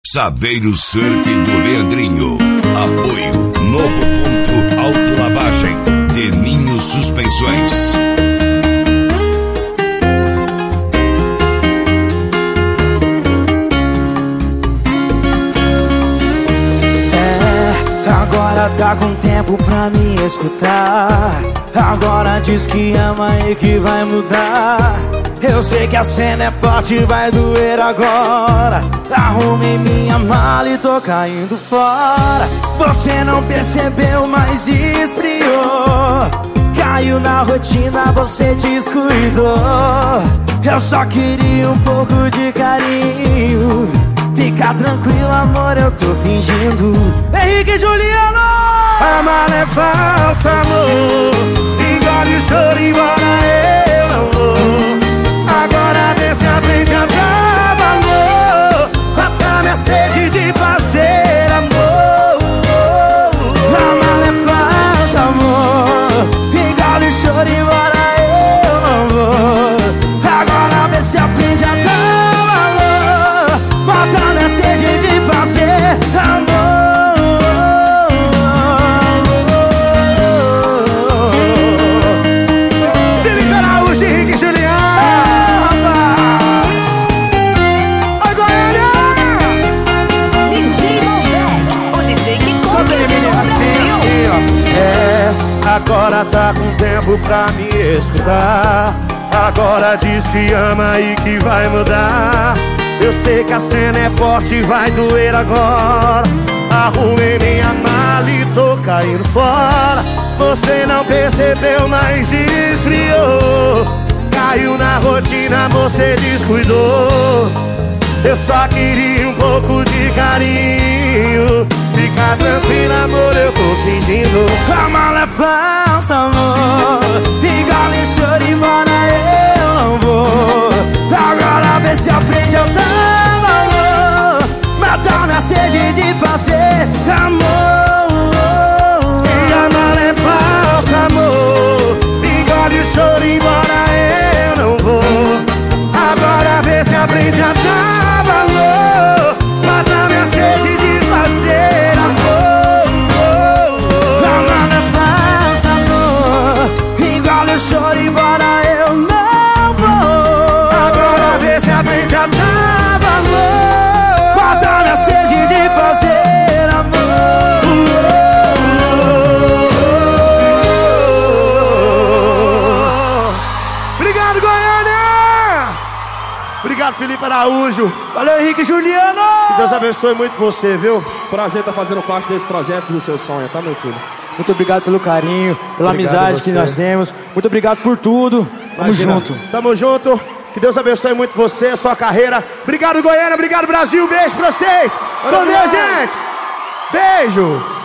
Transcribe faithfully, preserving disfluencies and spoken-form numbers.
Saveiro Surf do Leandrinho. Apoio Novo Ponto Autolavagem. Deninho Suspensões. É, agora tá com tempo pra me escutar. Agora diz que ama e que vai mudar. Eu sei que a cena é forte, vai doer agora. Arrumei minha mala e tô caindo fora. Você não percebeu, mas esfriou. Caiu na rotina, você descuidou. Eu só queria um pouco de carinho. Fica tranquilo, amor, eu tô fingindo. Henrique e Juliano! A mala é falsa, amor. Engole o choro, embora eu não vou. Agora vê se aprende a dar valor. Mata minha sede de fazer amor. A mala é falsa, amor. Engole o choro, embora eu não vou. Agora vê se aprende a dar valor. Mata minha sede de fazer amor. Agora tá com tempo pra me escutar. Agora diz que ama e que vai mudar. Eu sei que a cena é forte e vai doer agora. Arrumei minha mala e tô caindo fora. Você não percebeu, mas esfriou. Caiu na rotina, você descuidou. Eu só queria um pouco de carinho. Fica tranquila, amor, eu tô fingindo. A mala é falsa, amor. Engole o choro, embora eu não vou. Agora vê se aprende a dar valor. Matar minha sede de fazer amor. E a mala é falsa, amor. Engole o choro, embora eu não vou. Agora vê se aprende a dar valor. Matar minha sede de fazer. Choro, embora eu não vou. Agora vê se aprende a dar valor. Mata minha sede de fazer amor. Obrigado, Goiânia. Obrigado, Felipe Araújo. Valeu, Henrique e Juliano. Que Deus abençoe muito você, viu? Prazer estar fazendo parte desse projeto do seu sonho, tá, meu filho? Muito obrigado pelo carinho, pela obrigado amizade que nós temos. Muito obrigado por tudo. Tamo Imagina. junto. Tamo junto. Que Deus abençoe muito você, a sua carreira. Obrigado, Goiânia. Obrigado, Brasil. Beijo pra vocês. Com Deus, gente. Beijo.